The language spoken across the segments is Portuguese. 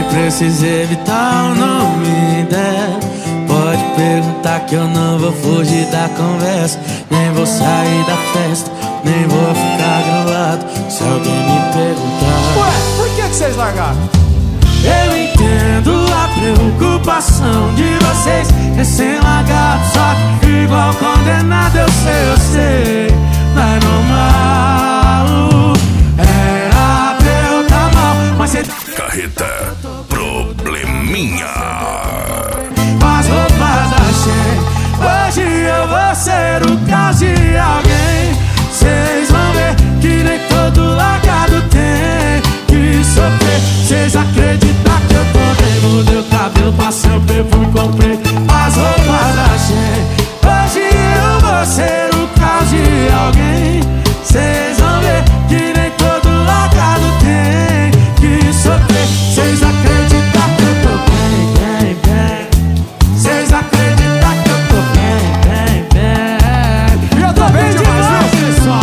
precisa evitar o nome dela. Pode perguntar que eu não vou fugir da conversa. Nem vou sair da festa, nem vou ficar grilado se alguém me perguntar. Ué, por que vocês largaram? Eu entendo a preocupação de vocês, recém-largado, só que igual condenado. Eu sei, não é normal. Era pra eu tá mal, mas cê... Carreta Probleminha. As roupas da Shein, hoje eu vou ser o caos de alguém. Cês vão ver que nem todo largado tem que sofrer. Cês acreditam que eu tô bem, mudei o cabelo, passei o perfume, comprei as roupas da Shein. Hoje eu vou ser o caos de alguém. Cês vão ver que nem todo largado tem que sofrer. Cês acreditam que eu tô bem, bem, bem. Cês acreditam que eu tô bem, bem, bem. E eu tô bem demais, viu, pessoal?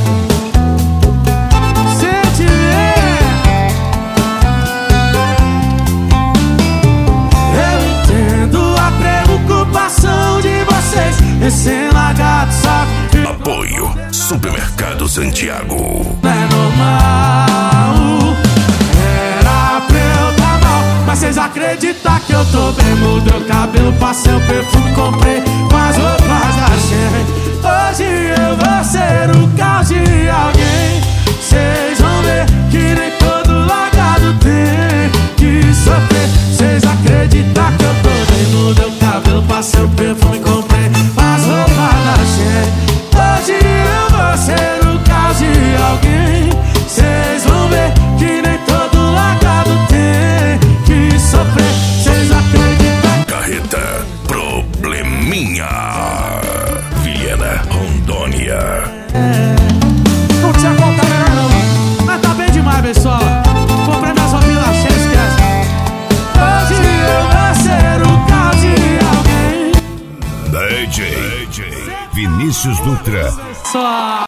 Eu entendo a preocupação de vocês, recém-largado, só que Apoio Supermercado Santiago. não é normal. Era pra eu tá mal, mas cês acreditam que eu tô bem. Mudei o cabelo, passei o perfume, comprei as roupas da Shein. Hoje eu vou ser o caos de alguém. Cês vão ver que nem todo largado tem que sofrer. Cês acreditam que eu tô bem. Mudei o cabelo, passei o perfume, comprei as roupas da Shein. Hoje eu vou ser o caos de alguém. Cês vão ver que nem todo largado tem que sofrer. Cês acreditam. Carreta Probleminha. Vilhena, Rondônia. Não tinha contar melhor não. Mas tá bem demais, pessoal. Comprei minhas roupinhas lá, cheia, esquece. Hoje eu vou ser o caos de alguém. DJ Vinícius Dutra. Só